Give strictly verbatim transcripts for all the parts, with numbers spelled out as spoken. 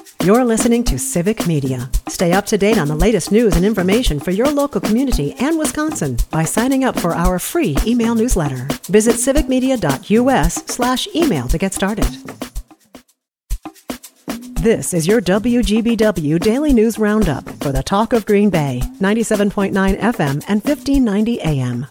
You're listening to Civic Media. Stay up to date on the latest news and information for your local community and Wisconsin by signing up for our free email newsletter. Visit civicmedia.us slash email to get started. This is your W G B W Daily News Roundup for the Talk of Green Bay, ninety-seven point nine F M and fifteen ninety A M.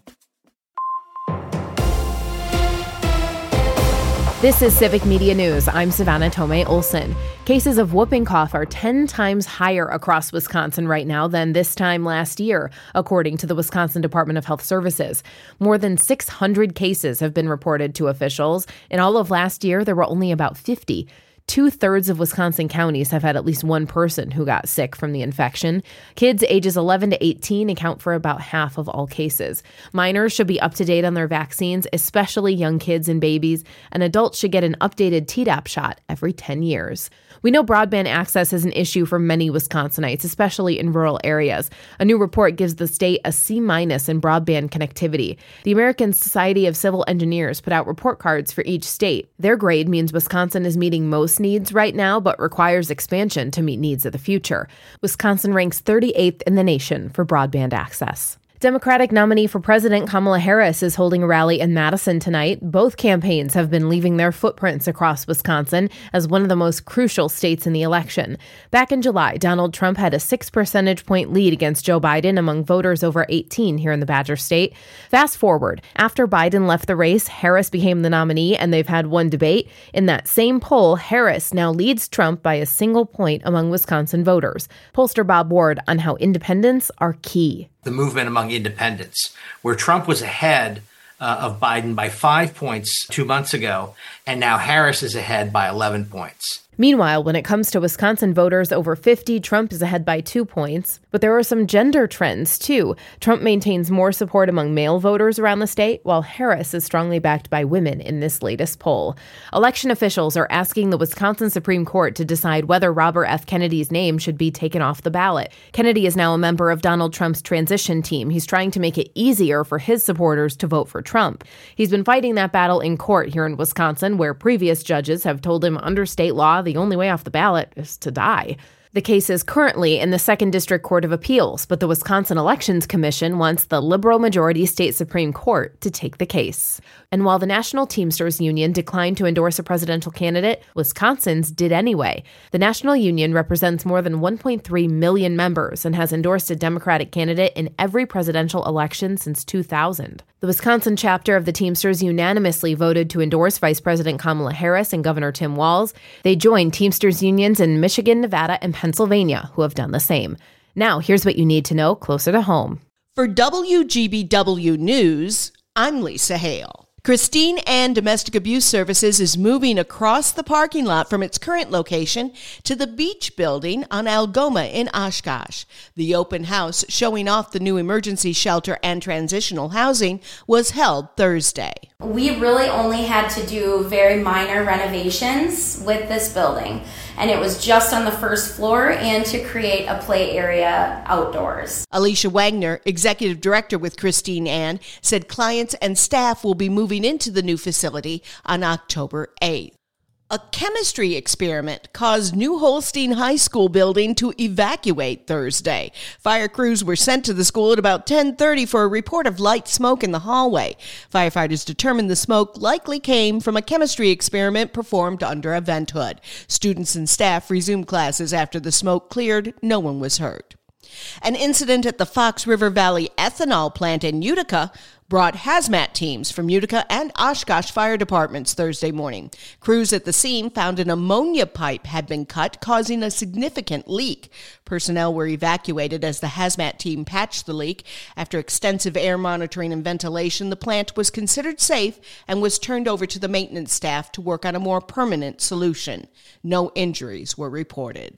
This is Civic Media News. I'm Savannah Tomei Olson. Cases of whooping cough are ten times higher across Wisconsin right now than this time last year, according to the Wisconsin Department of Health Services. More than six hundred cases have been reported to officials. In all of last year, there were only about fifty. Two-thirds of Wisconsin counties have had at least one person who got sick from the infection. Kids ages eleven to eighteen account for about half of all cases. Minors should be up to date on their vaccines, especially young kids and babies, and adults should get an updated Tdap shot every ten years. We know broadband access is an issue for many Wisconsinites, especially in rural areas. A new report gives the state a C minus in broadband connectivity. The American Society of Civil Engineers put out report cards for each state. Their grade means Wisconsin is meeting most needs right now, but requires expansion to meet needs of the future. Wisconsin ranks thirty-eighth in the nation for broadband access. Democratic nominee for president Kamala Harris is holding a rally in Madison tonight. Both campaigns have been leaving their footprints across Wisconsin as one of the most crucial states in the election. Back in July, Donald Trump had a six percentage point lead against Joe Biden among voters over eighteen here in the Badger State. Fast forward, after Biden left the race, Harris became the nominee, and they've had one debate. In that same poll, Harris now leads Trump by a single point among Wisconsin voters. Pollster Bob Ward on how independents are key. The movement among independents, where Trump was ahead uh, of Biden by five points two months ago, and now Harris is ahead by eleven points. Meanwhile, when it comes to Wisconsin voters over fifty, Trump is ahead by two points. But there are some gender trends, too. Trump maintains more support among male voters around the state, while Harris is strongly backed by women in this latest poll. Election officials are asking the Wisconsin Supreme Court to decide whether Robert F. Kennedy's name should be taken off the ballot. Kennedy is now a member of Donald Trump's transition team. He's trying to make it easier for his supporters to vote for Trump. He's been fighting that battle in court here in Wisconsin, where previous judges have told him under state law the only way off the ballot is to die. The case is currently in the Second District Court of Appeals, but the Wisconsin Elections Commission wants the liberal-majority state Supreme Court to take the case. And while the National Teamsters Union declined to endorse a presidential candidate, Wisconsin's did anyway. The National Union represents more than one point three million members and has endorsed a Democratic candidate in every presidential election since two thousand. The Wisconsin chapter of the Teamsters unanimously voted to endorse Vice President Kamala Harris and Governor Tim Walz. They joined Teamsters unions in Michigan, Nevada, and Pennsylvania, who have done the same. Now, here's what you need to know closer to home. For W G B W News, I'm Lisa Hale. Christine Ann Domestic Abuse Services is moving across the parking lot from its current location to the Beach Building on Algoma in Oshkosh. The open house showing off the new emergency shelter and transitional housing was held Thursday. We really only had to do very minor renovations with this building, and it was just on the first floor and to create a play area outdoors. Alicia Wagner, executive director with Christine Ann, said clients and staff will be moving into the new facility on October eighth. A chemistry experiment caused New Holstein High School building to evacuate Thursday. Fire crews were sent to the school at about ten thirty for a report of light smoke in the hallway. Firefighters determined the smoke likely came from a chemistry experiment performed under a vent hood. Students and staff resumed classes after the smoke cleared. No one was hurt. An incident at the Fox River Valley ethanol plant in Utica brought hazmat teams from Utica and Oshkosh fire departments Thursday morning. Crews at the scene found an ammonia pipe had been cut, causing a significant leak. Personnel were evacuated as the hazmat team patched the leak. After extensive air monitoring and ventilation, the plant was considered safe and was turned over to the maintenance staff to work on a more permanent solution. No injuries were reported.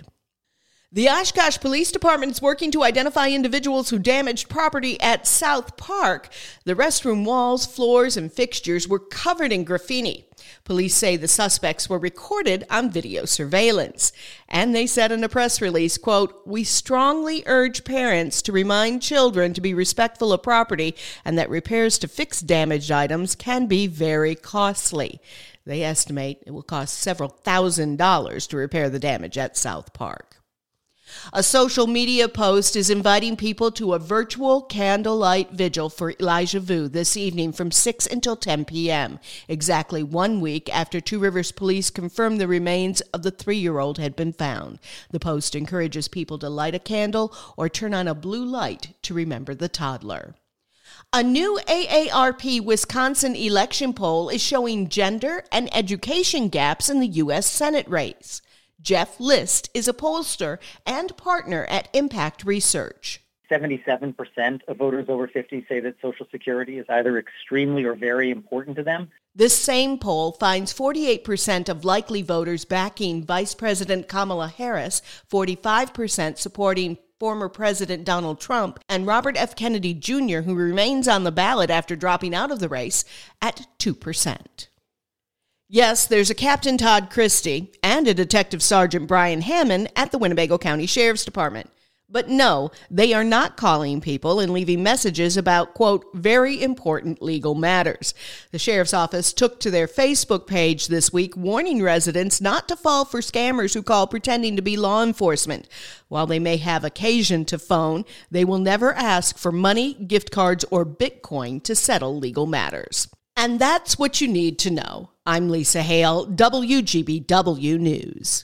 The Oshkosh Police Department is working to identify individuals who damaged property at South Park. The restroom walls, floors, and fixtures were covered in graffiti. Police say the suspects were recorded on video surveillance. And they said in a press release, quote, "We strongly urge parents to remind children to be respectful of property and that repairs to fix damaged items can be very costly." They estimate it will cost several thousand dollars to repair the damage at South Park. A social media post is inviting people to a virtual candlelight vigil for Elijah Vu this evening from six until ten p.m., exactly one week after Two Rivers police confirmed the remains of the three-year-old had been found. The post encourages people to light a candle or turn on a blue light to remember the toddler. A new A A R P Wisconsin election poll is showing gender and education gaps in the U S Senate race. Jeff List is a pollster and partner at Impact Research. seventy-seven percent of voters over fifty say that Social Security is either extremely or very important to them. This same poll finds forty-eight percent of likely voters backing Vice President Kamala Harris, forty-five percent supporting former President Donald Trump, and Robert F. Kennedy Junior, who remains on the ballot after dropping out of the race, at two percent. Yes, there's a Captain Todd Christie and a Detective Sergeant Brian Hammond at the Winnebago County Sheriff's Department. But no, they are not calling people and leaving messages about, quote, very important legal matters. The Sheriff's Office took to their Facebook page this week warning residents not to fall for scammers who call pretending to be law enforcement. While they may have occasion to phone, they will never ask for money, gift cards, or Bitcoin to settle legal matters. And that's what you need to know. I'm Lisa Hale, W G B W News.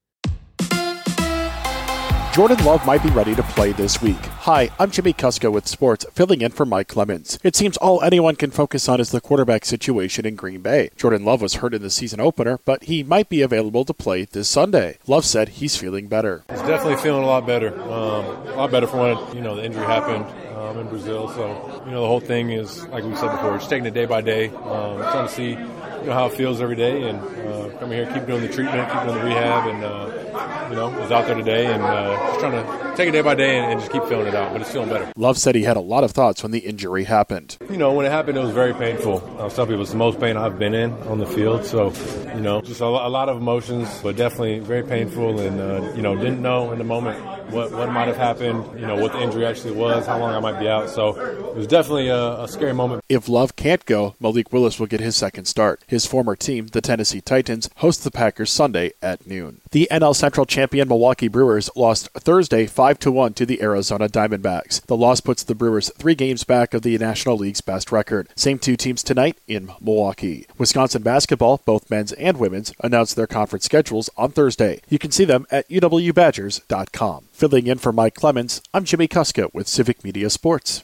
Jordan Love might be ready to play this week. Hi, I'm Jimmy Kusko with Sports, filling in for Mike Clemens. It seems all anyone can focus on is the quarterback situation in Green Bay. Jordan Love was hurt in the season opener, but he might be available to play this Sunday. Love said he's feeling better. He's definitely feeling a lot better. Um, a lot better from when, you know, the injury happened um, in Brazil. So, you know, the whole thing is, like we said before, just taking it day by day, um, trying to see, you know, how it feels every day, and uh, coming here, keep doing the treatment, keep doing the rehab, and, uh, you know, was out there today and uh, just trying to take it day by day and, and just keep feeling it out, but it's feeling better. Love said he had a lot of thoughts when the injury happened. You know, when it happened, it was very painful. I was telling people it's the most pain I've been in on the field, so, you know, just a, a lot of emotions, but definitely very painful, and, uh, you know, didn't know in the moment what, what might have happened, you know, what the injury actually was, how long I might be out, so it was definitely a, a scary moment. If Love can't go, Malik Willis will get his second start. His former team, the Tennessee Titans, host the Packers Sunday at noon. The N L Central champion Milwaukee Brewers lost Thursday five to one to the Arizona Diamondbacks. The loss puts the Brewers three games back of the National League's best record. Same two teams tonight in Milwaukee. Wisconsin basketball, both men's and women's, announced their conference schedules on Thursday. You can see them at U W Badgers dot com. Filling in for Mike Clemens, I'm Jimmy Kuska with Civic Media Sports.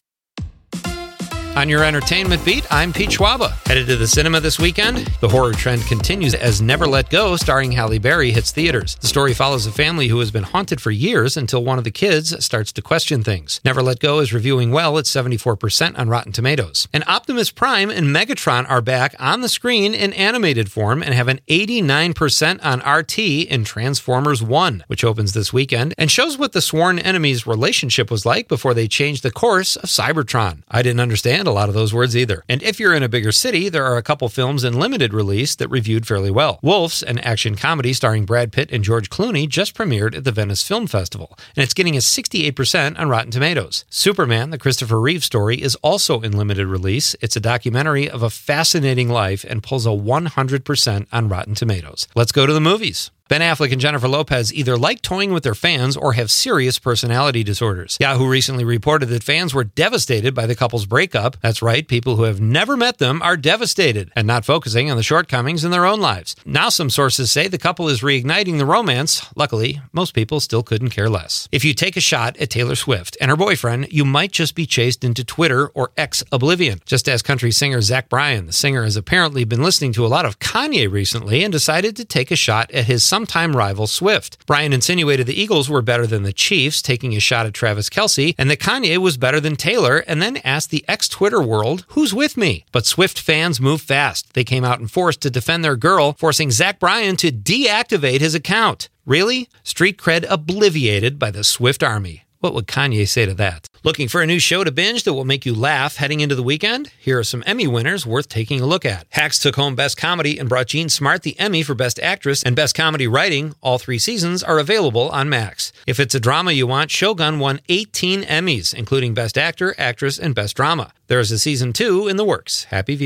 On your entertainment beat, I'm Pete Schwaba. Headed to the cinema this weekend? The horror trend continues as Never Let Go, starring Halle Berry, hits theaters. The story follows a family who has been haunted for years until one of the kids starts to question things. Never Let Go is reviewing well at seventy-four percent on Rotten Tomatoes. And Optimus Prime and Megatron are back on the screen in animated form and have an eighty-nine percent on R T in Transformers one, which opens this weekend and shows what the sworn enemy's relationship was like before they changed the course of Cybertron. I didn't understand a lot of those words either. And if you're in a bigger city, there are a couple films in limited release that reviewed fairly well. Wolves, an action comedy starring Brad Pitt and George Clooney, just premiered at the Venice Film Festival, and it's getting a sixty-eight percent on Rotten Tomatoes. Superman, the Christopher Reeve story, is also in limited release. It's a documentary of a fascinating life and pulls a one hundred percent on Rotten Tomatoes. Let's go to the movies. Ben Affleck and Jennifer Lopez either like toying with their fans or have serious personality disorders. Yahoo recently reported that fans were devastated by the couple's breakup. That's right, people who have never met them are devastated and not focusing on the shortcomings in their own lives. Now some sources say the couple is reigniting the romance. Luckily, most people still couldn't care less. If you take a shot at Taylor Swift and her boyfriend, you might just be chased into Twitter or X oblivion. Just as country singer Zach Bryan, the singer has apparently been listening to a lot of Kanye recently and decided to take a shot at his sometime rival Swift. Bryan insinuated the Eagles were better than the Chiefs, taking a shot at Travis Kelce, and that Kanye was better than Taylor, and then asked the ex-Twitter world, who's with me? But Swift fans moved fast. They came out in force to defend their girl, forcing Zach Bryan to deactivate his account. Really? Street cred obliviated by the Swift army. What would Kanye say to that? Looking for a new show to binge that will make you laugh heading into the weekend? Here are some Emmy winners worth taking a look at. Hacks took home Best Comedy and brought Jean Smart the Emmy for Best Actress and Best Comedy Writing. All three seasons are available on Max. If it's a drama you want, Shogun won eighteen Emmys, including Best Actor, Actress, and Best Drama. There is a season two in the works. Happy viewing.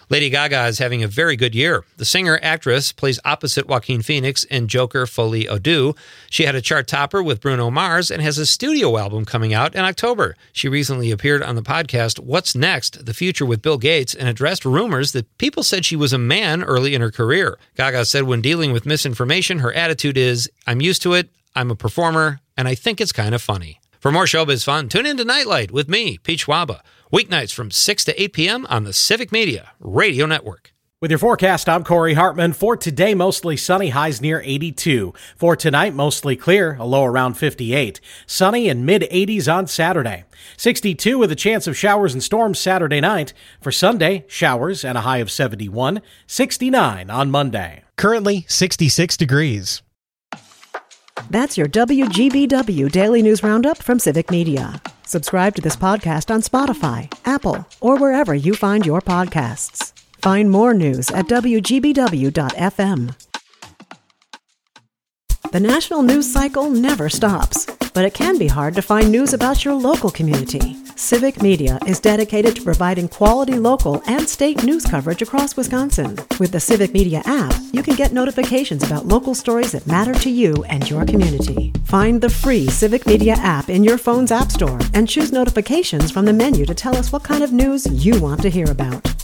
Lady Gaga is having a very good year. The singer-actress plays opposite Joaquin Phoenix in Joker Folie à Deux. She had a chart topper with Bruno Mars and has a studio album coming out in October. She recently appeared on the podcast What's Next? The Future with Bill Gates and addressed rumors that people said she was a man early in her career. Gaga said when dealing with misinformation, her attitude is, I'm used to it, I'm a performer, and I think it's kind of funny. For more showbiz fun, tune in to Nightlight with me, Pete Schwaba. Weeknights from six to eight p.m. on the Civic Media Radio Network. With your forecast, I'm Corey Hartman. For today, mostly sunny, highs near eighty-two. For tonight, mostly clear, a low around fifty-eight. Sunny and mid-eighties on Saturday. sixty-two with a chance of showers and storms Saturday night. For Sunday, showers and a high of seventy-one. sixty-nine on Monday. Currently, sixty-six degrees. That's your W G B W Daily News Roundup from Civic Media. Subscribe to this podcast on Spotify, Apple, or wherever you find your podcasts. Find more news at W G B W dot F M. The national news cycle never stops, but it can be hard to find news about your local community. Civic Media is dedicated to providing quality local and state news coverage across Wisconsin. With the Civic Media app, you can get notifications about local stories that matter to you and your community. Find the free Civic Media app in your phone's app store and choose notifications from the menu to tell us what kind of news you want to hear about.